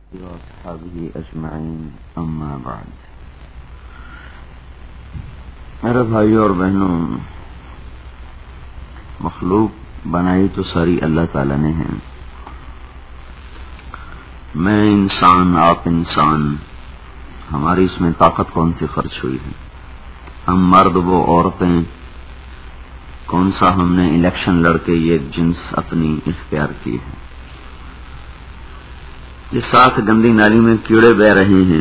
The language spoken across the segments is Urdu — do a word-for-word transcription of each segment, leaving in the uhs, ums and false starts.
وأصحابه أجمعين أما بعد. میرے بھائیوں اور بہنوں، مخلوق بنائی تو ساری اللہ تعالی نے ہے. میں انسان، آپ انسان، ہماری اس میں طاقت کون سی خرچ ہوئی ہے؟ ہم مرد، وہ عورتیں، کون سا ہم نے الیکشن لڑ کے یہ جنس اپنی اختیار کی ہے؟ یہ ساتھ گندی نالی میں کیڑے بہ رہے ہیں.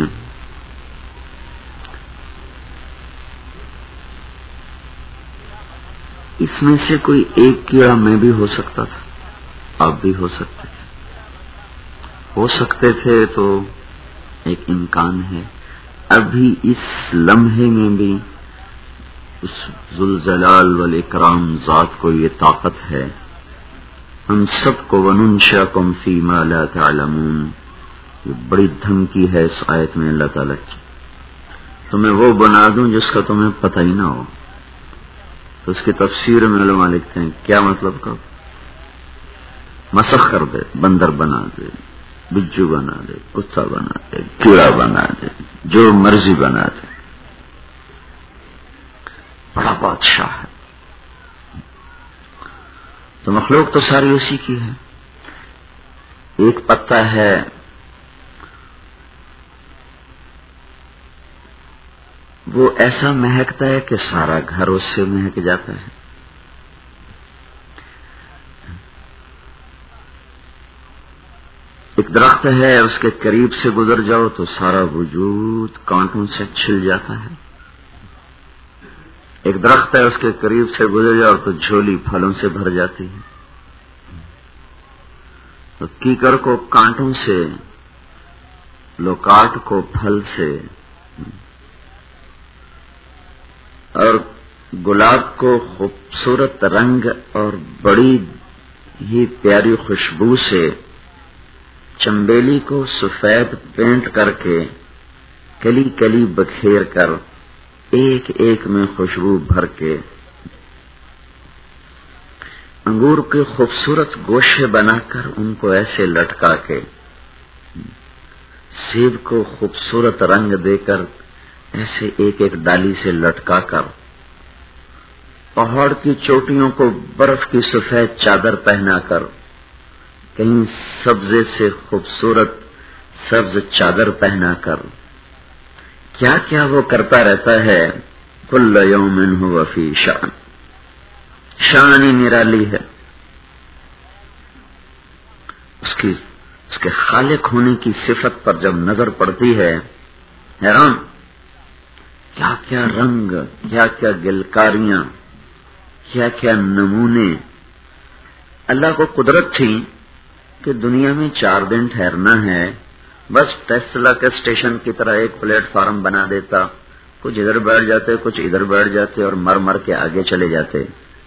اس میں سے کوئی ایک کیڑا میں بھی ہو سکتا تھا، آپ بھی ہو سکتے تھے. ہو سکتے تھے تو ایک امکان ہے. ابھی اس لمحے میں بھی اس ذوالجلال والاکرام ذات کو یہ طاقت ہے. ہم سب کو وَنُنشِئَكُمْ فِي مَا لَا تَعْلَمُونَ، یہ بڑی دھمکی ہے اس آیت میں اللہ تعالیٰ کی. تمہیں وہ بنا دوں جس کا تمہیں پتہ ہی نہ ہو. تو اس کی تفسیر میں علماء لکھتے ہیں کیا مطلب کا مسخ کر دے، بندر بنا دے، بجو بنا دے، کتا بنا دے، کیڑا بنا دے، جو مرضی بنا دے. بڑا بادشاہ ہے. تو مخلوق تو ساری اسی کی ہے. ایک پتا ہے وہ ایسا مہکتا ہے کہ سارا گھر اس سے مہک جاتا ہے. ایک درخت ہے، اس کے قریب سے گزر جاؤ تو سارا وجود کانٹوں سے چھل جاتا ہے. ایک درخت ہے، اس کے قریب سے گزر جاؤ تو جھولی پھلوں سے بھر جاتی ہے. تو کیکر کو کانٹوں سے، لوکاٹ کو پھل سے، اور گلاب کو خوبصورت رنگ اور بڑی ہی پیاری خوشبو سے، چنبیلی کو سفید پینٹ کر کے، کلی کلی بکھیر کر، ایک ایک میں خوشبو بھر کے، انگور کے خوبصورت گوشے بنا کر ان کو ایسے لٹکا کے، سیب کو خوبصورت رنگ دے کر ایسے ایک ایک ڈالی سے لٹکا کر، پہاڑ کی چوٹیوں کو برف کی سفید چادر پہنا کر، کہیں سبزے سے خوبصورت سبز چادر پہنا کر، کیا کیا وہ کرتا رہتا ہے. کل یوم ہوا فی شأن، شان ہی نرالی ہے. اس کی اس کے خالق ہونے کی صفت پر جب نظر پڑتی ہے، حیران، کیا کیا رنگ، کیا کیا گلکاریاں، کیا کیا نمونے. اللہ کو قدرت تھی کہ دنیا میں چار دن ٹھہرنا ہے، بس ٹیسلا کے اسٹیشن کی طرح ایک پلیٹ فارم بنا دیتا، کچھ ادھر بیٹھ جاتے، کچھ ادھر بیٹھ جاتے اور مر مر کے آگے چلے جاتے.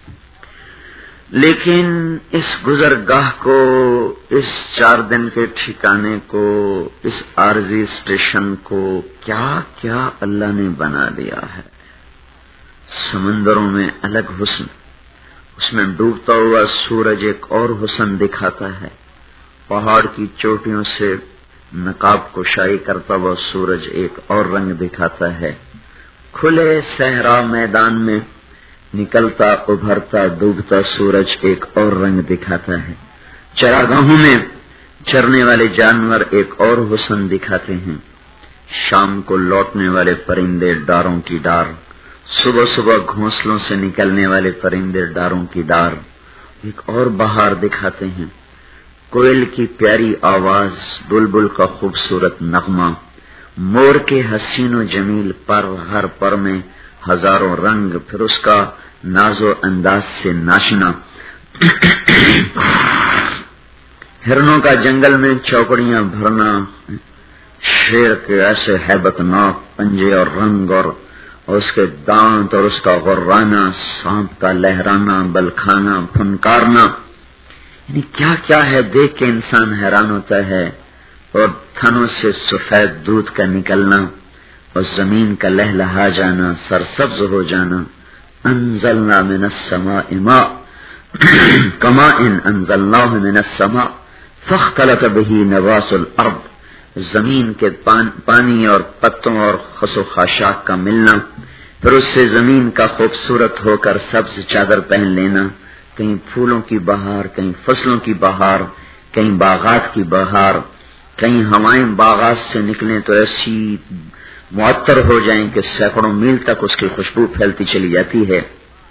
لیکن اس گزرگاہ کو، اس چار دن کے ٹھکانے کو، اس عارضی اسٹیشن کو کیا کیا اللہ نے بنا دیا ہے. سمندروں میں الگ حسن، اس میں ڈوبتا ہوا سورج ایک اور حسن دکھاتا ہے. پہاڑ کی چوٹیوں سے نقاب کشائی کرتا ہوا سورج ایک اور رنگ دکھاتا ہے. کھلے صحرا میدان میں نکلتا ابھرتا ڈوبتا سورج ایک اور رنگ دکھاتا ہے. چراگاہوں میں چرنے والے جانور ایک اور حسن دکھاتے ہیں. شام کو لوٹنے والے پرندے ڈاروں کی ڈار، صبح صبح گھونسلوں سے نکلنے والے پرندے ڈاروں کی ڈار ایک اور بہار دکھاتے ہیں. کوئل کی پیاری آواز، بلبل کا خوبصورت نغمہ، مور کے حسین و جمیل پر، ہر پر میں ہزاروں رنگ، پھر اس کا ناز و انداز سے ناچنا. ہرنوں کا جنگل میں چوکڑیاں بھرنا، شیر کے ایسے ہیبت ناک پنجے اور رنگ، اور اس کے دانت اور اس کا غرانا، سانپ کا لہرانا، بلکھانا، پھنکارنا. یعنی کیا کیا ہے، دیکھ کے انسان حیران ہوتا ہے. اور تھنوں سے سفید دودھ کا نکلنا، اور زمین کا لہلہا جانا، سرسبز ہو جانا. انزلنا من السماء ماء كماء انزلناه من السماء فاختلط به نبات الارض زمین کے پان پانی اور پتوں اور خس و خاشاک کا ملنا، پھر اس سے زمین کا خوبصورت ہو کر سبز چادر پہن لینا، کہیں پھولوں کی بہار، کہیں فصلوں کی بہار، کہیں باغات کی بہار، کہیں ہوائیں باغات سے نکلیں تو ایسی معطر ہو جائیں کہ سینکڑوں میل تک اس کی خوشبو پھیلتی چلی جاتی ہے.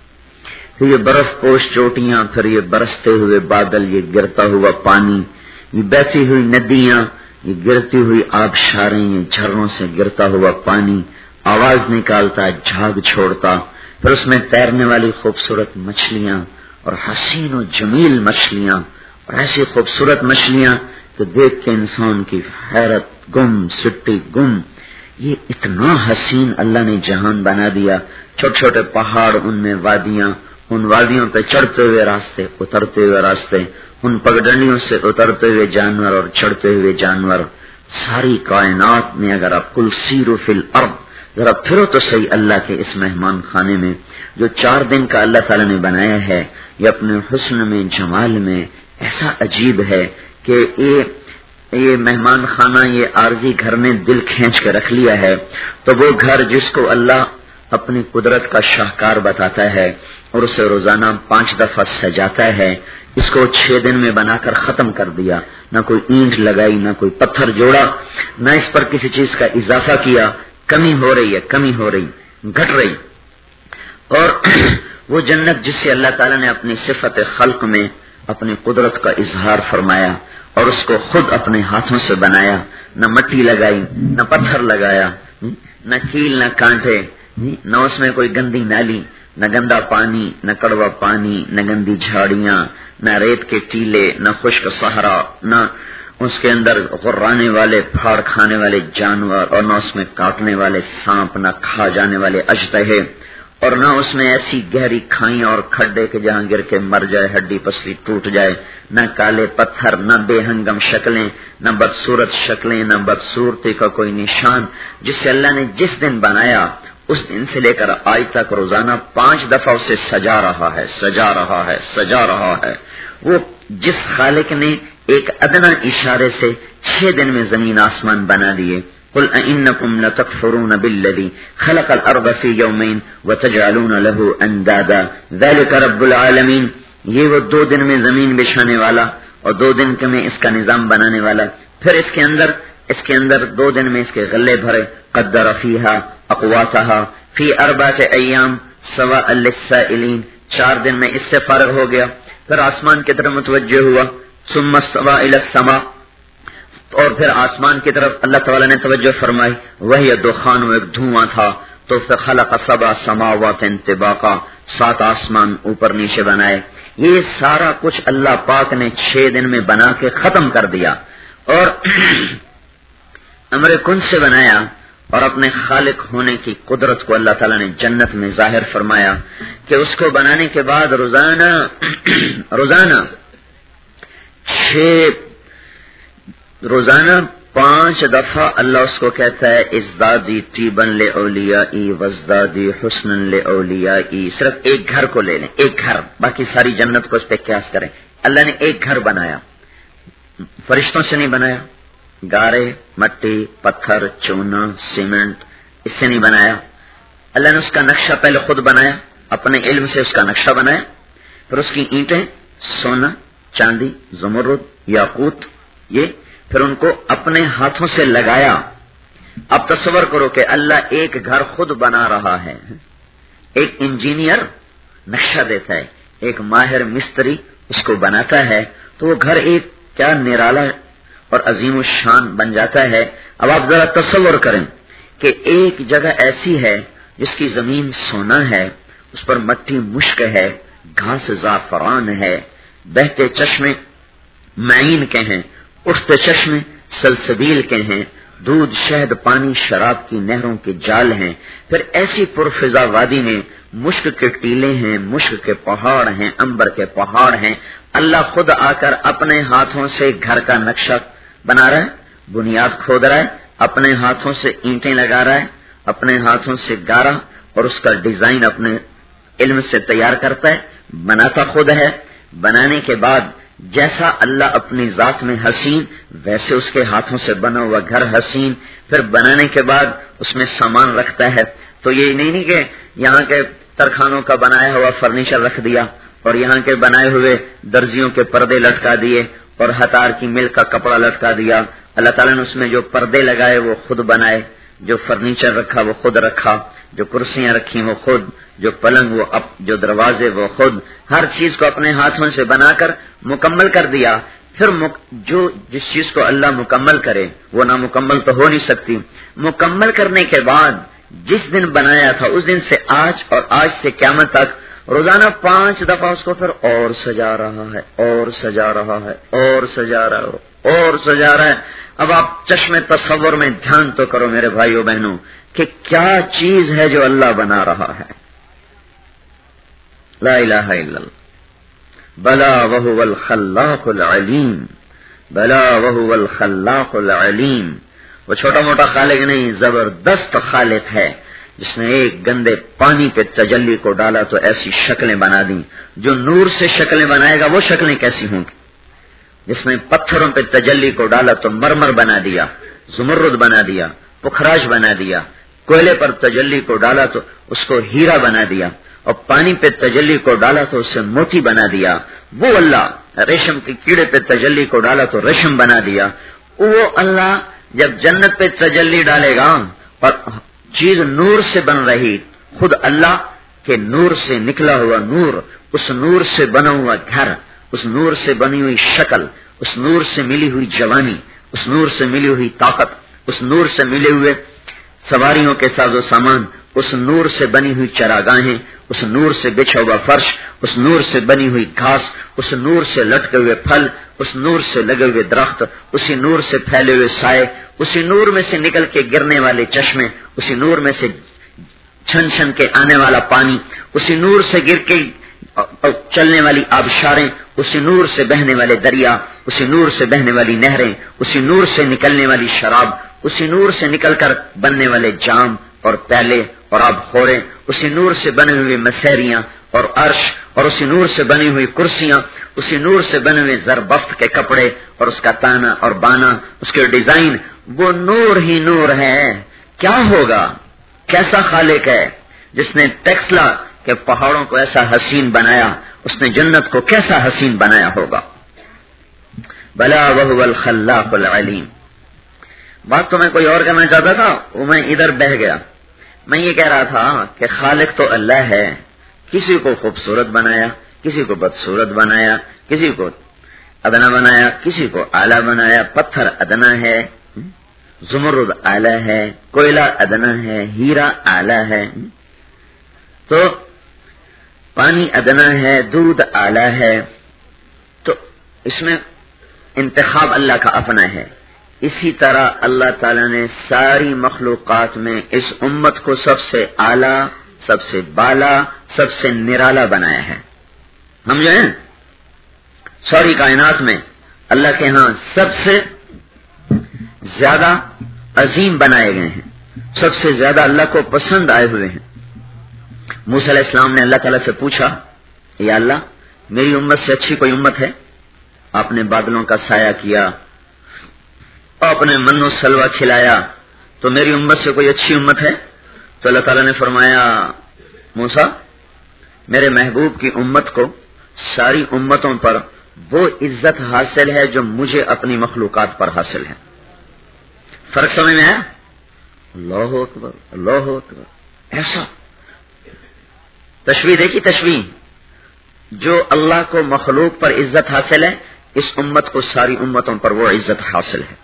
پھر یہ برف پوش چوٹیاں، پھر یہ برستے ہوئے بادل، یہ گرتا ہوا پانی، یہ بہتی ہوئی ندیاں، یہ گرتی ہوئی آبشاریں، یہ جھرنوں سے گرتا ہوا پانی آواز نکالتا، جھاگ چھوڑتا، پھر اس میں تیرنے والی خوبصورت مچھلیاں اور حسین و جمیل مچھلیاں اور ایسی خوبصورت مچھلیاں کہ دیکھ کے انسان کی حیرت گم سٹی گم. یہ اتنا حسین اللہ نے جہان بنا دیا. چھوٹے چھوٹے پہاڑ، ان میں وادیاں، ان وادیوں پہ چڑھتے ہوئے راستے، اترتے ہوئے راستے، ان پگڈنڈیوں سے اترتے ہوئے جانور اور چڑھتے ہوئے جانور. ساری کائنات میں اگر آپ کل سیرو فی الارض، ذرا پھرو تو صحیح اللہ کے اس مہمان خانے میں جو چار دن کا اللہ تعالی نے بنایا ہے. یہ اپنے حسن میں، جمال میں ایسا عجیب ہے کہ یہ یہ مہمان خانہ، یہ عارضی گھر نے دل کھینچ کے رکھ لیا ہے. تو وہ گھر جس کو اللہ اپنی قدرت کا شاہکار بتاتا ہے اور اسے روزانہ پانچ دفعہ سجاتا ہے، اس کو چھ دن میں بنا کر ختم کر دیا. نہ کوئی اینٹ لگائی، نہ کوئی پتھر جوڑا، نہ اس پر کسی چیز کا اضافہ کیا. کمی ہو رہی ہے، کمی ہو رہی، گھٹ رہی. اور وہ جنت جس سے اللہ تعالیٰ نے اپنی صفت خلق میں اپنی قدرت کا اظہار فرمایا اور اس کو خود اپنے ہاتھوں سے بنایا، نہ مٹی لگائی، نہ پتھر لگایا، نہ کیل، نہ کانٹے، نہ اس میں کوئی گندی نالی، نہ گندا پانی، نہ کڑوا پانی، نہ گندی جھاڑیاں، نہ ریت کے ٹیلے، نہ خشک صحرا، نہ اس کے اندر غرانے والے پھاڑ کھانے والے جانور، اور نہ اس میں کاٹنے والے سانپ، نہ کھا جانے والے اژدہے، اور نہ اس میں ایسی گہری کھائیاں اور کھڈے کہ جہاں گر کے مر جائے، ہڈی پسلی ٹوٹ جائے، نہ کالے پتھر، نہ بے ہنگم شکلیں، نہ بدصورت شکلیں، نہ بدصورتی کا کوئی نشان. جس سے اللہ نے جس دن بنایا اس دن سے لے کر آج تک روزانہ پانچ دفعہ اسے سجا رہا ہے، سجا رہا ہے، سجا رہا ہے. وہ جس خالق نے ایک ادنا اشارے سے چھ دن میں زمین آسمان بنا دیے. قل أئنكم لتكفرون بالذي خلق الأرض في يومين وتجعلون له أندادا ذلك رب العالمين. یہ وہ دو دن میں زمین بچھانے والا اور دو دن کے میں اس کا نظام بنانے والا. پھر اس کے اندر اس کے اندر دو دن میں اس کے غلے بھرے. قدر فيها أقواتها في أربعة أيام سواء للسائلين. چار دن میں اس سے فارغ ہو گیا. پھر آسمان کی طرف متوجہ ہوا. ثم استوى إلى السماء. اور پھر آسمان کی طرف اللہ تعالی نے توجہ فرمائی. وہی دخان و ایک دھواں تھا. تو پھر خلق سبع سماوات طباقا. سات آسمان اوپر نیچے بنائے. یہ سارا کچھ اللہ پاک نے چھ دن میں بنا کے ختم کر دیا اور امر کن سے بنایا. اور اپنے خالق ہونے کی قدرت کو اللہ تعالیٰ نے جنت میں ظاہر فرمایا کہ اس کو بنانے کے بعد روزانہ روزانہ چھ روزانہ پانچ دفعہ اللہ اس کو کہتا ہے ازدادی طیبن لأولیائی وازدادی حسنن لأولیائی. صرف ایک گھر کو لے لیں، ایک گھر، باقی ساری جنت کو اس پہ قیاس کریں. اللہ نے ایک گھر بنایا، فرشتوں سے نہیں بنایا، گارے، مٹی، پتھر، چونا، سیمنٹ، اس سے نہیں بنایا. اللہ نے اس کا نقشہ پہلے خود بنایا، اپنے علم سے اس کا نقشہ بنایا. پھر اس کی اینٹیں سونا، چاندی، زمرد، یاقوت، یہ پھر ان کو اپنے ہاتھوں سے لگایا. اب تصور کرو کہ اللہ ایک گھر خود بنا رہا ہے. ایک انجینئر نقشہ دیتا ہے، ایک ماہر مستری اس کو بناتا ہے، تو وہ گھر ایک کیا نرالا اور عظیم الشان بن جاتا ہے. اب آپ ذرا تصور کریں کہ ایک جگہ ایسی ہے جس کی زمین سونا ہے، اس پر مٹی مشک ہے، گھاس زعفران ہے، بہتے چشمے معین کے ہیں، اٹھتے چشمے سلسبیل کے ہیں، دودھ، شہد، پانی، شراب کی نہروں کے جال ہیں. پھر ایسی پرفضا وادی میں مشک کے ٹیلے ہیں، مشک کے پہاڑ ہیں، انبر کے پہاڑ ہیں. اللہ خود آ کر اپنے ہاتھوں سے گھر کا نقشہ بنا رہا ہے، بنیاد کھود رہا ہے، اپنے ہاتھوں سے اینٹیں لگا رہا ہے، اپنے ہاتھوں سے گارا اور اس کا ڈیزائن اپنے علم سے تیار کرتا ہے، بناتا خود ہے. بنانے کے بعد جیسا اللہ اپنی ذات میں حسین ویسے اس کے ہاتھوں سے بنا ہوا گھر حسین. پھر بنانے کے بعد اس میں سامان رکھتا ہے. تو یہ نہیں نہیں کہ یہاں کے ترخانوں کا بنایا ہوا فرنیچر رکھ دیا اور یہاں کے بنائے ہوئے درزیوں کے پردے لٹکا دیے اور ہتار کی مل کا کپڑا لٹکا دیا. اللہ تعالیٰ نے اس میں جو پردے لگائے وہ خود بنائے, جو فرنیچر رکھا وہ خود رکھا, جو کرسیاں رکھی وہ خود, جو پلنگ وہ اپ, جو دروازے وہ خود, ہر چیز کو اپنے ہاتھوں سے بنا کر مکمل کر دیا. پھر مک... جو جس چیز کو اللہ مکمل کرے وہ نامکمل تو ہو نہیں سکتی. مکمل کرنے کے بعد جس دن بنایا تھا اس دن سے آج اور آج سے قیامت تک روزانہ پانچ دفعہ اس کو پھر اور سجا رہا ہے اور سجا رہا ہے اور سجا رہا ہے اور سجا رہا ہے. اب آپ چشمے تصور میں دھیان تو کرو میرے بھائیوں بہنوں کہ کیا چیز ہے جو اللہ بنا رہا ہے. لا الہ الا اللہ. بلا وہو الخلاق العلیم, بلا وہو الخلاق العلیم. وہ چھوٹا موٹا خالق نہیں, زبردست خالق ہے جس نے ایک گندے پانی پہ تجلی کو ڈالا تو ایسی شکلیں بنا دی. جو نور سے شکلیں بنائے گا وہ شکلیں کیسی ہوں گی. جس نے پتھروں پہ تجلی کو ڈالا تو مرمر بنا دیا, زمرد بنا دیا, پخراج بنا دیا. کوئلے پر تجلی کو ڈالا تو اس کو ہیرا بنا دیا, اور پانی پہ تجلی کو ڈالا تو اسے موتی بنا دیا. وہ اللہ ریشم کے کیڑے پہ تجلی کو ڈالا تو ریشم بنا دیا. وہ اللہ جب جنت پہ تجلی ڈالے گا اور چیز نور سے بن رہی, خود اللہ کے نور سے نکلا ہوا نور, اس نور سے بنا ہوا گھر, اس نور سے بنی ہوئی شکل, اس نور سے ملی ہوئی جوانی, اس نور سے ملی ہوئی طاقت, اس نور سے ملے ہوئے سواریوں کے ساز و سامان, اس نور سے بنی ہوئی چراگاہیں, اس نور سے بچھا ہوا فرش, اس نور سے بنی ہوئی گھاس, اس نور سے لٹکے ہوئے پھل, اس نور سے لگے ہوئے درخت, اسی نور سے پھیلے ہوئے سائے, اسی نور میں سے نکل کے گرنے والے چشمے, اسی نور میں سے چھن چھن کے آنے والا پانی, اسی نور سے گر کے چلنے والی آبشاریں, اسی نور سے بہنے والے دریا, اسی نور سے بہنے والی نہریں, اسی نور سے نکلنے والی شراب, اسی نور سے نکل کر بننے والے جام اور پیالے اور آب خوریں, اسی نور سے بنے ہوئے مسیریاں اور عرش, اور اسی نور سے بنی ہوئی کرسیاں, اسی نور سے بنے ہوئے زربفت کے کپڑے اور اس کا تانا اور بانا, اس کے ڈیزائن. وہ نور ہی نور ہے. کیا ہوگا, کیسا خالق ہے جس نے ٹیکسلا کے پہاڑوں کو ایسا حسین بنایا, اس نے جنت کو کیسا حسین بنایا ہوگا. بلا وہو الخلاق العلیم. بات تو میں کوئی اور کرنا چاہتا تھا, وہ میں ادھر بہ گیا. میں یہ کہہ رہا تھا کہ خالق تو اللہ ہے. کسی کو خوبصورت بنایا, کسی کو بدصورت بنایا, کسی کو ادنا بنایا, کسی کو اعلیٰ بنایا. پتھر ادنا ہے, زمرد اعلیٰ ہے, کوئلہ ادنا ہے, ہیرا اعلیٰ ہے, تو پانی ادنا ہے, دودھ اعلیٰ ہے. تو اس میں انتخاب اللہ کا اپنا ہے. اسی طرح اللہ تعالیٰ نے ساری مخلوقات میں اس امت کو سب سے اعلیٰ, سب سے بالا, سب سے نرالا بنایا ہے. ہم جو ہیں ساری کائنات میں اللہ کے ہاں سب سے زیادہ عظیم بنائے گئے ہیں, سب سے زیادہ اللہ کو پسند آئے ہوئے ہیں. موسیٰ علیہ السلام نے اللہ تعالیٰ سے پوچھا, یا اللہ میری امت سے اچھی کوئی امت ہے؟ آپ نے بادلوں کا سایہ کیا, آپ نے من و سلوہ کھلایا, تو میری امت سے کوئی اچھی امت ہے؟ تو اللہ تعالیٰ نے فرمایا, موسیٰ میرے محبوب کی امت کو ساری امتوں پر وہ عزت حاصل ہے جو مجھے اپنی مخلوقات پر حاصل ہے. فرق سمجھ میں ہے؟ اللہ اکبر, اللہ اکبر. ایسا تشبیہ دیکھی, تشبیہ جو اللہ کو مخلوق پر عزت حاصل ہے, اس امت کو ساری امتوں پر وہ عزت حاصل ہے.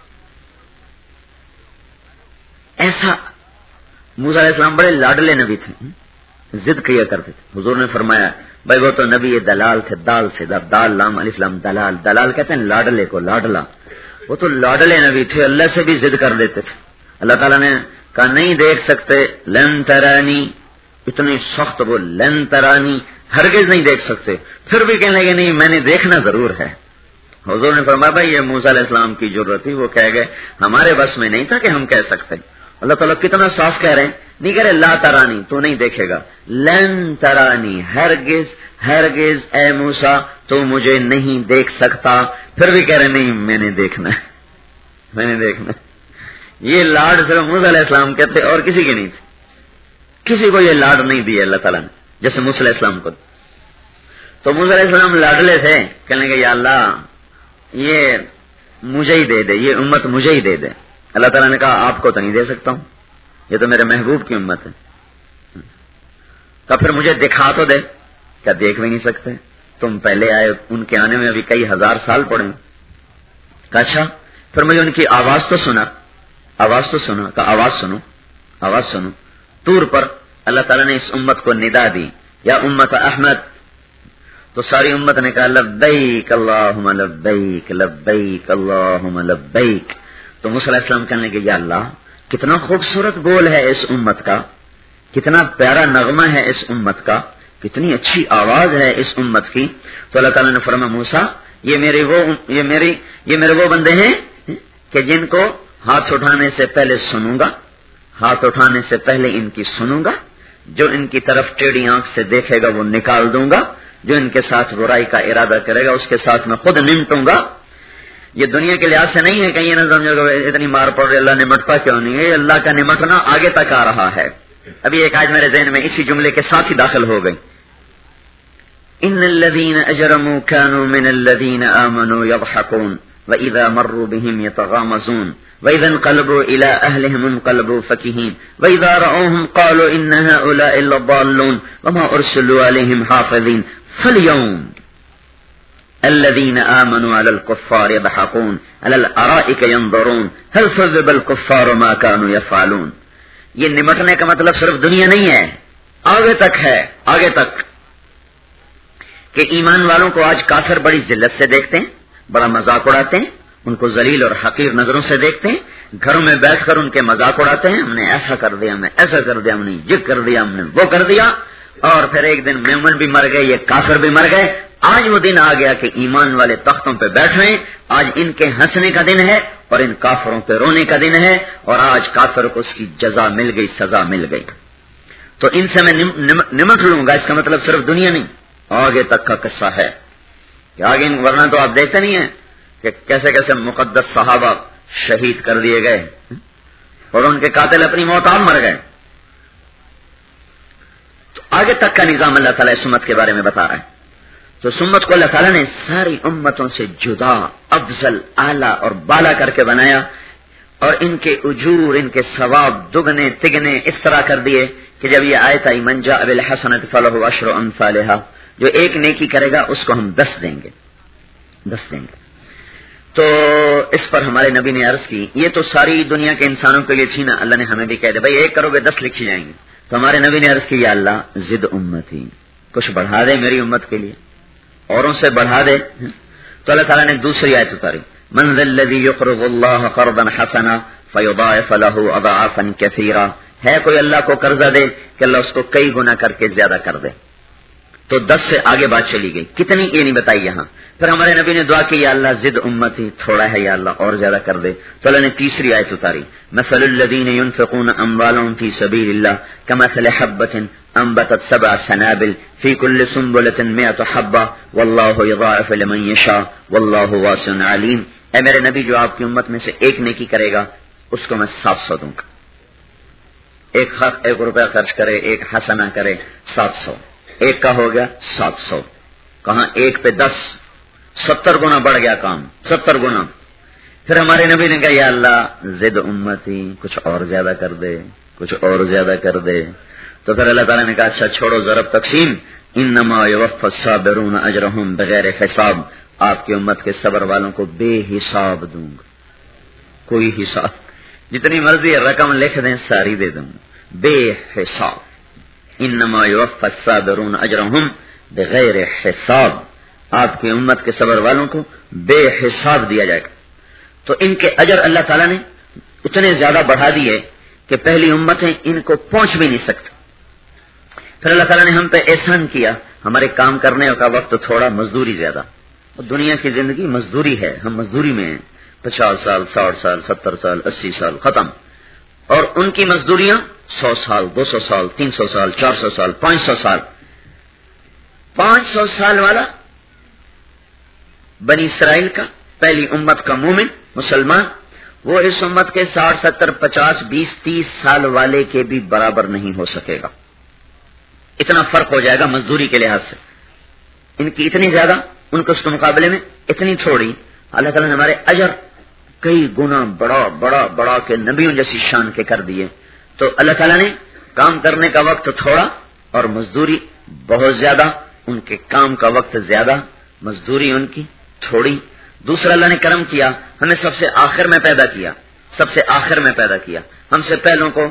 ایسا موسیٰ علیہ السلام بڑے لاڈلے نبی تھے, ضد کیا کرتے تھے. حضور نے فرمایا بھائی وہ تو نبی دلال تھے, دال سے دال لام الف لام دلال, دلال کہتے ہیں لاڈلے کو, لاڈلا. وہ تو لاڈلے نبی تھے, اللہ سے بھی ضد کر دیتے تھے. اللہ تعالیٰ نے کہا نہیں دیکھ سکتے, لن ترانی, اتنی سخت وہ لن ترانی, ہرگز نہیں دیکھ سکتے. پھر بھی کہنے لگے نہیں میں نے دیکھنا ضرور ہے. حضور نے فرمایا بھائی یہ موسیٰ علیہ السلام کی ضرورت تھی, وہ کہہ گئے ہمارے بس میں نہیں تھا کہ ہم کہہ سکتے. اللہ تعالیٰ کتنا صاف کہہ رہے ہیں, نہیں کہہ رہے لا ترانی تو نہیں دیکھے گا, لن ترانی ہرگز ہرگز اے موسیٰ تو مجھے نہیں دیکھ سکتا. پھر بھی کہہ رہے نہیں میں نے دیکھنا ہے, میں نے دیکھنا. یہ لاڈ صرف موسیٰ علیہ السلام کے تھے اور کسی کے نہیں تھے. کسی کو یہ لاڈ نہیں دیا اللہ تعالیٰ نے جیسے موسیٰ علیہ السلام کو. تو موسیٰ علیہ السلام لاڈلے تھے, کہنے کہ یا اللہ یہ مجھے ہی دے دے, یہ امت مجھے ہی دے دے. اللہ تعالیٰ نے کہا آپ کو تو نہیں دے سکتا ہوں, یہ تو میرے محبوب کی امت ہے. کہا پھر مجھے دکھا تو دے. کیا دیکھ بھی نہیں سکتے, تم پہلے آئے, ان کے آنے میں ابھی کئی ہزار سال پڑے. کہا اچھا پھر مجھے ان کی آواز تو سنا, آواز تو سنا. کہا آواز سنو, آواز سنو. طور پر اللہ تعالیٰ نے اس امت کو ندا دی, یا امت احمد. تو ساری امت نے کہا لبیک اللہم لبیک لبیک اللہم لبیک. تو موسیٰ علیہ السلام کہنے لگے یا اللہ کتنا خوبصورت بول ہے اس امت کا, کتنا پیارا نغمہ ہے اس امت کا, کتنی اچھی آواز ہے اس امت کی. تو اللہ تعالیٰ نے فرمایا موسیٰ یہ میرے وہ یہ میری یہ میرے وہ بندے ہیں کہ جن کو ہاتھ اٹھانے سے پہلے سنوں گا, ہاتھ اٹھانے سے پہلے ان کی سنوں گا, جو ان کی طرف ٹیڑھی آنکھ سے دیکھے گا وہ نکال دوں گا, جو ان کے ساتھ برائی کا ارادہ کرے گا اس کے ساتھ میں خود نمٹوں گا. یہ دنیا کے لحاظ سے نہیں ہے کہ یہ نہ سمجھو کہ اتنی مار پڑ رہی اللہ نمٹتا کیوں نہیں ہے. اللہ کا نمٹنا آگے تک آ رہا ہے. ابھی ایک آیت میرے ذہن میں اسی جملے کے ساتھ ہی داخل ہو گئی. ان الذين اجرموا كانوا من الذين امنوا يضحكون واذا مروا بهم يتغامزون واذا انقلبوا الى اهلهم انقلبوا فكهين واذا راوهم قالوا ان هؤلاء لضالون وما ارسلوا عليهم حافظين فاليوم الذين آمنوا على الكفار يضحكون على الارائك ينظرون هل ثوب الكفار ما كانوا يفعلون. یہ نمٹنے کا مطلب صرف دنیا نہیں ہے, آگے تک ہے, آگے تک. کہ ایمان والوں کو آج کافر بڑی ذلت سے دیکھتے ہیں, بڑا مذاق اڑاتے ہیں, ان کو ذلیل اور حقیر نظروں سے دیکھتے ہیں, گھروں میں بیٹھ کر ان کے مذاق اڑاتے ہیں, ہم نے ایسا کر دیا, ہم نے ایسا کر دیا, ہم نے یہ کر دیا, ہم نے وہ کر دیا. اور پھر ایک دن مومن بھی مر گئے, یہ کافر بھی مر گئے. آج وہ دن آ گیا کہ ایمان والے تختوں پہ بیٹھ رہے ہیں. آج ان کے ہنسنے کا دن ہے اور ان کافروں پہ رونے کا دن ہے, اور آج کافر کو اس کی جزا مل گئی, سزا مل گئی. تو ان سے میں نمٹ لوں گا, اس کا مطلب صرف دنیا نہیں, آگے تک کا قصہ ہے. کہ آگے ورنہ تو آپ دیکھتے نہیں ہیں کہ کیسے کیسے مقدس صحابہ شہید کر دیے گئے اور ان کے قاتل اپنی موت آپ مر گئے. تو آگے تک کا نظام اللہ تعالیٰ اس امت کے بارے میں بتا رہا ہے. تو اس امت کو اللہ تعالیٰ نے ساری امتوں سے جدا, افضل, اعلیٰ اور بالا کر کے بنایا, اور ان کے اجور, ان کے ثواب دگنے تگنے اس طرح کر دیے کہ جب یہ آیت آئی من جاء بالحسنۃ فلہ عشر امثالھا, جو ایک نیکی کرے گا اس کو ہم دس دیں گے, دس دیں گے. تو اس پر ہمارے نبی نے عرض کی, یہ تو ساری دنیا کے انسانوں کے لیے تھی نا, اللہ نے ہمیں بھی کہہ دیا بھائی ایک کرو گے دس لکھی جائیں گے. تو ہمارے نبی نے عرض کی یا اللہ زد امتی, کچھ بڑھا دے میری امت کے لیے, اوروں سے بڑھا دے. تو اللہ تعالیٰ نے دوسری آیت اتاری, من ذا الذی یقرض اللہ قرضا حسنا فیضاعف له اضعافا کثیرا, ہے کوئی اللہ کو قرضہ دے کہ اللہ اس کو کئی گنا کر کے زیادہ کر دے. تو دس سے آگے بات چلی گئی, کتنی یہ نہیں بتائی یہاں. پھر ہمارے نبی نے دعا کی یا اللہ زد امتی, تھوڑا ہے یا اللہ اور زیادہ کر دے. تو اللہ نے تیسری آیت اتاری, مثل الذین ينفقون اموالهم فی سبیل اللہ کمثل حبۃ انبتت سبع سنابل فی کل سنبلۃ مئۃ حبۃ واللہ یضاعف لمن یشاء واللہ واسع علیم. اے میرے نبی جو آپ کی امت میں سے ایک نیکی کرے گا اس کو میں سات سو دوں گا. ایک خط ایک روپیہ خرچ کرے, ایک حسنہ کرے, سات سو. ایک کا ہو گیا سات سو, کہاں ایک پہ دس, ستر گنا بڑھ گیا کام, ستر گنا. پھر ہمارے نبی نے کہا یا اللہ زد امتی, کچھ اور زیادہ کر دے, کچھ اور زیادہ کر دے. تو پھر اللہ تعالیٰ نے کہا اچھا چھوڑو ضرب تقسیم, انما یوفی الصابرون اجرهم بغیر حساب, آپ کی امت کے صبر والوں کو بے حساب دوں گا, کوئی حساب, جتنی مرضی رقم لکھ دیں ساری دے دوں بے حساب. انما یوفی الصابرون اجرهم بغیر حساب, آپ کی امت کے صبر والوں کو بے حساب دیا جائے گا. تو ان کے اجر اللہ تعالیٰ نے اتنے زیادہ بڑھا دیے کہ پہلی امتیں ان کو پہنچ بھی نہیں سکتی. پھر اللہ تعالیٰ نے ہم پہ احسان کیا, ہمارے کام کرنے کا وقت تھوڑا, مزدوری زیادہ. دنیا کی زندگی مزدوری ہے, ہم مزدوری میں ہیں, پچاس سال, ساٹھ سال, ستر سال, اسی سال ختم. اور ان کی مزدوریاں سو سال، دو سو سال، تین سو سال، چار سو سال، پانچ سو سال. پانچ سو سال والا بنی اسرائیل کا پہلی امت کا مومن مسلمان، وہ اس امت کے ساٹھ ستر پچاس بیس تیس سال والے کے بھی برابر نہیں ہو سکے گا. اتنا فرق ہو جائے گا مزدوری کے لحاظ سے. ان کی اتنی زیادہ، ان کو اس کے مقابلے میں اتنی تھوڑی. اللہ تعالیٰ نے ہمارے اجر کئی گنا بڑا بڑا بڑا کے نبیوں جیسی شان کے کر دیے. تو اللہ تعالیٰ نے کام کرنے کا وقت تھوڑا اور مزدوری بہت زیادہ. ان کے کام کا وقت زیادہ، مزدوری ان کی تھوڑی. دوسرا اللہ نے کرم کیا، ہمیں سب سے آخر میں پیدا کیا، سب سے آخر میں پیدا کیا. ہم سے پہلوں کو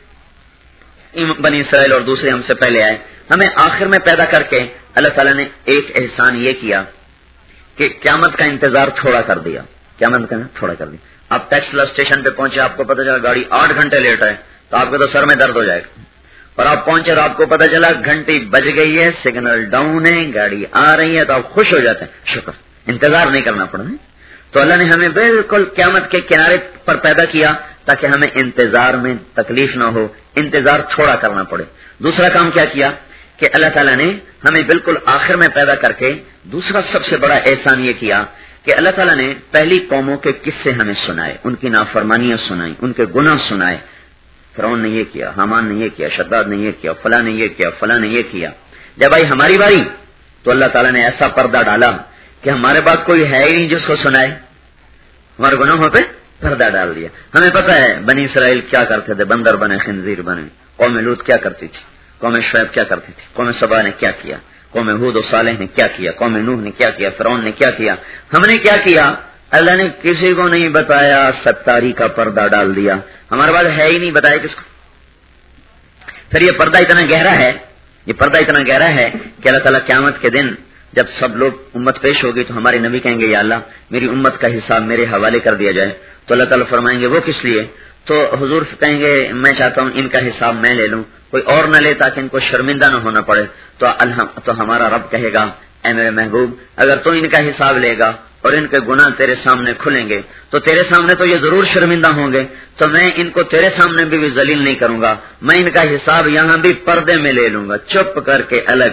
بنی اسرائیل اور دوسرے ہم سے پہلے آئے، ہمیں آخر میں پیدا کر کے اللہ تعالیٰ نے ایک احسان یہ کیا کہ قیامت کا انتظار تھوڑا کر دیا. قیامت کا تھوڑا کر دیا. آپ ٹیکسلا اسٹیشن پہ پہنچے، آپ کو پتا چلا گاڑی آٹھ گھنٹے لیٹ ہے تو آپ کے تو سر میں درد ہو جائے گا. اور آپ پہنچے اور آپ کو پتا چلا گھنٹی بج گئی ہے، سگنل ڈاؤن ہے، گاڑی آ رہی ہے، تو آپ خوش ہو جاتے ہیں، شکر، انتظار نہیں کرنا پڑا. تو اللہ نے ہمیں بالکل قیامت کے کنارے پر پیدا کیا تاکہ ہمیں انتظار میں تکلیف نہ ہو، انتظار تھوڑا کرنا پڑے. دوسرا کام کیا کیا کہ اللہ تعالیٰ نے ہمیں بالکل آخر میں پیدا کر کے دوسرا سب سے بڑا احسان یہ کیا کہ اللہ تعالیٰ نے پہلی قوموں کے قصے ہمیں سنائے، ان کی نافرمانیاں سنائیں، ان کے گناہ سنائے. فرعون نے یہ کیا، حامان نے یہ کیا، شداد نے یہ کیا، فلاں نے یہ کیا، فلاں نے یہ کیا. جب آئی ہماری باری تو اللہ تعالیٰ نے ایسا پردہ ڈالا کہ ہمارے پاس کوئی ہے ہی نہیں جس کو سنائے. ہمارے گناہوں پہ پردہ ڈال دیا. ہمیں پتہ ہے بنی اسرائیل کیا کرتے تھے، بندر بنے، خنزیر بنے. قوم لوط کیا کرتی تھی، قوم شعیب کیا کرتی تھی، قوم سبا نے کیا کیا، قوم ہود و صالح نے کیا کیا، قوم نوح نے کیا کیا، فرعون نے کیا کیا. ہم نے کیا کیا؟ اللہ نے کسی کو نہیں بتایا، ستاری کا پردہ ڈال دیا. ہمارے پاس ہے ہی نہیں، بتایا کس کو؟ پھر یہ پردہ اتنا گہرا ہے، یہ پردہ اتنا گہرا ہے کہ اللہ تعالیٰ قیامت کے دن جب سب لوگ امت پیش ہوگی تو ہمارے نبی کہیں گے یا اللہ میری امت کا حساب میرے حوالے کر دیا جائے. تو اللہ تعالیٰ فرمائیں گے وہ کس لیے؟ تو حضور کہیں گے میں چاہتا ہوں ان کا حساب میں لے لوں، کوئی اور نہ لے تاکہ ان کو شرمندہ نہ ہونا پڑے. تو تو ہمارا رب کہے گا اے میرے محبوب اگر تو ان کا حساب لے گا اور ان کے گناہ تیرے سامنے کھلیں گے تو تیرے سامنے تو یہ ضرور شرمندہ ہوں گے، تو میں ان کو تیرے سامنے بھی, بھی ذلیل نہیں کروں گا، میں ان کا حساب یہاں بھی پردے میں لے لوں گا، چپ کر کے الگ.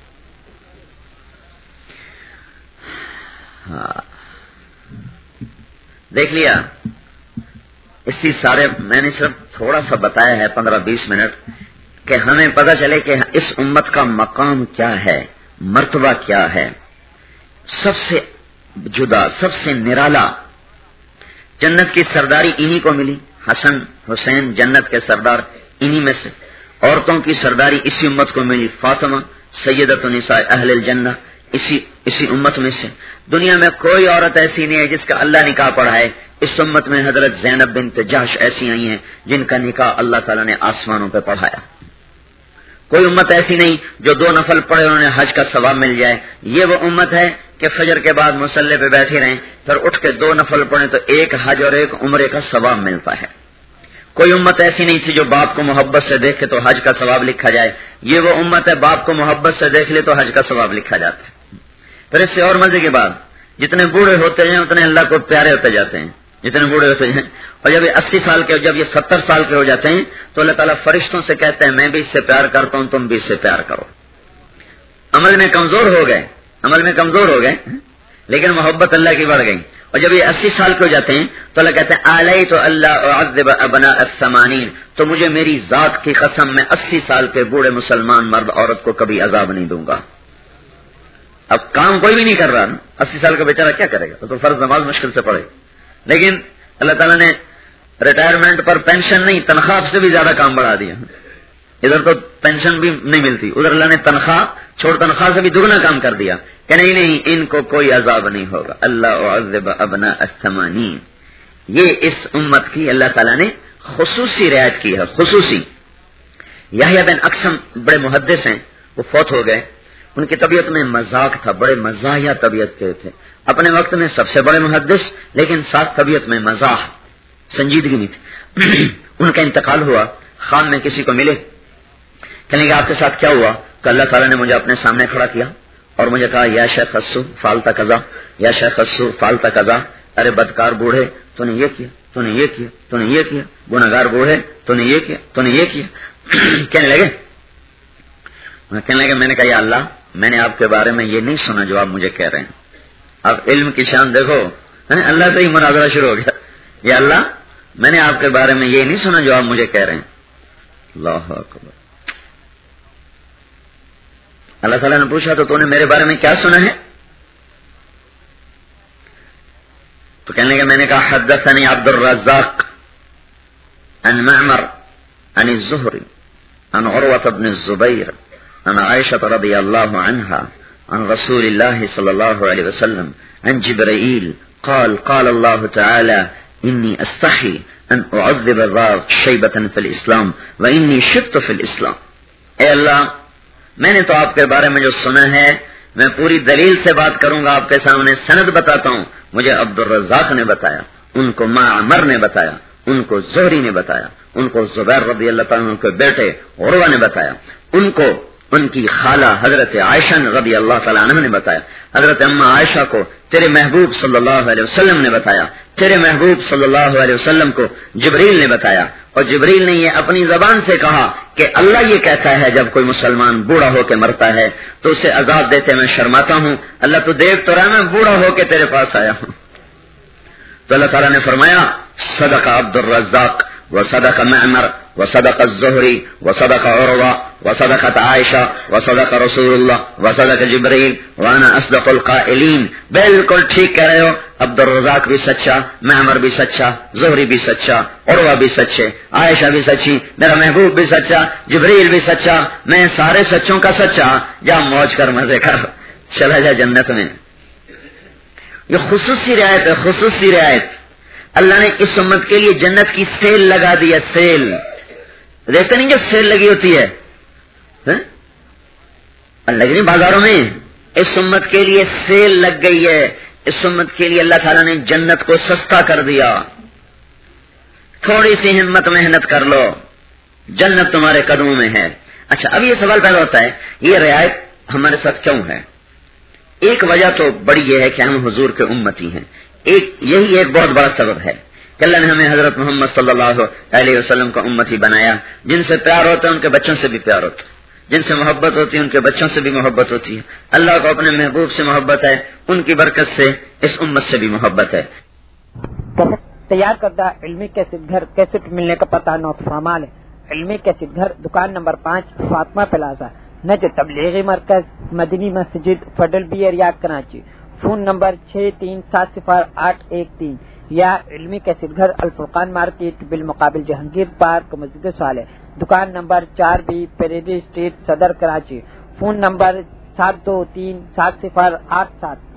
ہاں دیکھ لیا. اسی سارے میں نے صرف تھوڑا سا بتایا ہے پندرہ بیس منٹ کہ ہمیں پتہ چلے کہ اس امت کا مقام کیا ہے، مرتبہ کیا ہے. سب سے جدا، سب سے نرالا، جنت کی سرداری انہی کو ملی. حسن حسین جنت کے سردار انہی میں سے. عورتوں کی سرداری اسی امت کو ملی. فاطمہ سیدۃ النساء اہل الجنہ اسی اسی امت میں سے. دنیا میں کوئی عورت ایسی نہیں ہے جس کا اللہ نکاح پڑھا ہے. اس امت میں حضرت زینب بنت جحش ایسی آئی ہیں جن کا نکاح اللہ تعالیٰ نے آسمانوں پہ پڑھایا. کوئی امت ایسی نہیں جو دو نفل پڑھے انہوں نے حج کا ثواب مل جائے. یہ وہ امت ہے کہ فجر کے بعد مصلی پہ بیٹھے رہیں پھر اٹھ کے دو نفل پڑھیں تو ایک حج اور ایک عمرے کا ثواب ملتا ہے. کوئی امت ایسی نہیں تھی جو باپ کو محبت سے دیکھے تو حج کا ثواب لکھا جائے. یہ وہ امت ہے باپ کو محبت سے دیکھ لے تو حج کا ثواب لکھا جاتا ہے. پھر اس سے اور مزے کے بعد جتنے بوڑھے ہوتے ہیں اتنے اللہ کو پیارے ہوتے جاتے ہیں، جتنے بوڑھے ہوتے ہیں. اور جب یہ اسی سال کے جب یہ ستر سال کے ہو جاتے ہیں تو اللہ تعالیٰ فرشتوں سے کہتے ہیں میں بھی اس سے پیار کرتا ہوں تم بھی اس سے پیار کرو. عمل میں کمزور ہو گئے، عمل میں کمزور ہو گئے لیکن محبت اللہ کی بڑھ گئی. اور جب یہ اسی سال کے ہو جاتے ہیں تو اللہ کہتے ہیں علی تو اللہ اعذب ابناء الثمانین، تو مجھے میری ذات کی قسم میں اسی سال کے بوڑھے مسلمان مرد عورت کو کبھی عذاب نہیں دوں گا. اب کام کوئی بھی نہیں کر رہا، اسی سال کا بیچارہ کیا کرے گا؟ تو فرض نماز مشکل سے پڑھے. لیکن اللہ تعالیٰ نے ریٹائرمنٹ پر پینشن نہیں تنخواہ سے بھی زیادہ کام بڑھا دیا. ادھر تو پینشن بھی نہیں ملتی، ادھر اللہ نے تنخواہ چھوڑ تنخواہ سے بھی دگنا کام کر دیا کہ نہیں نہیں ان کو کوئی عذاب نہیں ہوگا. اللہ اعذب ابناء الثمانین، یہ اس امت کی اللہ تعالیٰ نے خصوصی رعایت کی ہے، خصوصی. یحییٰ بن اقسم بڑے محدث ہیں، وہ فوت ہو گئے. ان کی طبیعت میں مذاق تھا، بڑے مزاحیہ طبیعت کے تھے. اپنے وقت میں سب سے بڑے محدث لیکن ساتھ طبیعت میں مزاح، سنجیدگی نہیں تھی. ان کا انتقال ہوا، خان میں کسی کو ملے، کہنے کہ آپ کے ساتھ کیا ہوا؟ کہ اللہ تعالیٰ نے مجھے اپنے سامنے کھڑا کیا اور مجھے کہا یا شیخ خسو فالتا قضا، یا شیخ خسو فالتا قضا، ارے بدکار بوڑھے تو نے یہ کیا، تو نے یہ کیا, تو نے یہ کیا, گناہگار وہ ہے, تو نے یہ کیا, تو نے یہ کیا. کہنے لگے کہنے لگے میں نے کہا یا اللہ میں نے آپ کے بارے میں یہ نہیں سنا جو آپ مجھے کہہ رہے ہیں. اب علم کی شان دیکھو, اللہ سے ہی مناظرہ شروع ہو گیا. یا اللہ میں نے آپ کے بارے میں یہ نہیں سنا جو آپ مجھے کہہ رہے ہیں. اللہ اکبر. اللہ تعالیٰ نے پوچھا تو تو نے میرے بارے میں کیا سنا ہے؟ تو کہنے لگے میں نے کہا حدثني عبد الرزاق عن معمر عن الزهري عن عروة بن الزبير عن عائشة رضي الله عنها عن رسول الله صلى الله عليه وسلم عن جبرائيل قال قال الله تعالى إني أستحي أن أعذب الراغ شيبة في الإسلام وإني شبت في الإسلام. اے اللہ میں نے تو آپ کے بارے میں جو سنا ہے میں پوری دلیل سے بات کروں گا, آپ کے سامنے سند بتاتا ہوں. مجھے عبد الرزاق نے بتایا, ان کو معمر نے بتایا, ان کو زہری نے بتایا, ان کو زبیر رضی اللہ تعالیٰ عنہ کے بیٹے عروہ نے بتایا, ان کو ان کی خالہ حضرت عائشہ رضی اللہ تعالیٰ عنہ نے بتایا, حضرت اماں عائشہ کو تیرے محبوب صلی اللہ علیہ وسلم نے بتایا, تیرے محبوب صلی اللہ علیہ وسلم کو جبریل نے بتایا, اور جبریل نے یہ اپنی زبان سے کہا کہ اللہ یہ کہتا ہے جب کوئی مسلمان بوڑھا ہو کے مرتا ہے تو اسے عذاب دیتے میں شرماتا ہوں. اللہ تو دیکھ تو رہا میں بوڑھا ہو کے تیرے پاس آیا ہوں. تو اللہ تعالیٰ نے فرمایا صدق عبد الرزاق وصدق معمر وصدق الزهري وصدق عروة وصدقت عائشة وصدق رسول الله وصدق جبريل وانا اصدق القائلين. بالکل ٹھیک کہہ رہے ہو, عبد الرزاق بھی سچا, معمر بھی سچا, زہری بھی سچا, عروہ بھی سچے, عائشہ بھی سچی, میرا محبوب بھی سچا, جبریل بھی سچا, میں سارے سچوں کا سچا. جا موج کر, مزے کر, چلا جا جنت میں. یہ خصوصی رعایت ہے, خصوصی رعایت. اللہ نے اس امت کے لیے جنت کی سیل لگا دی ہے, سیل. دیکھتے نہیں جو سیل لگی ہوتی ہے لگ نہیں بازاروں میں, اس امت کے لیے سیل لگ گئی ہے. اس امت کے لیے اللہ تعالیٰ نے جنت کو سستا کر دیا. تھوڑی سی ہمت محنت کر لو, جنت تمہارے قدموں میں ہے. اچھا اب یہ سوال پیدا ہوتا ہے یہ رعایت ہمارے ساتھ کیوں ہے؟ ایک وجہ تو بڑی یہ ہے کہ ہم حضور کے امتی ہیں. ایک یہی ایک بہت بڑا سبب ہے کہ اللہ نے ہمیں حضرت محمد صلی اللہ علیہ وسلم کا امتی بنایا. جن سے پیار ہوتا ہے ان کے بچوں سے بھی پیار ہوتا ہے, جن سے محبت ہوتی ہے ان کے بچوں سے بھی محبت ہوتی ہے. اللہ کو اپنے محبوب سے محبت ہے, ان کی برکت سے اس امت سے بھی محبت ہے. تیار کردہ علمی کیسٹ گھر کیسٹ ملنے کا پتہ نوٹ فرمان ہے. علمی کیسٹ گھر دکان نمبر پانچ فاطمہ پلازا نج تبلیغی مرکز مدنی مسجد Federal B Area Karachi. Phone number چھ تین سات صفر آٹھ ایک تین یا علمی کیسٹ گھر الفرقان مارکیٹ بالمقابل جہانگیر پارک مسجد صالح دکان نمبر چار بی پیریڈی اسٹریٹ صدر کراچی. فون نمبر سات دو تین سات صفر آٹھ سات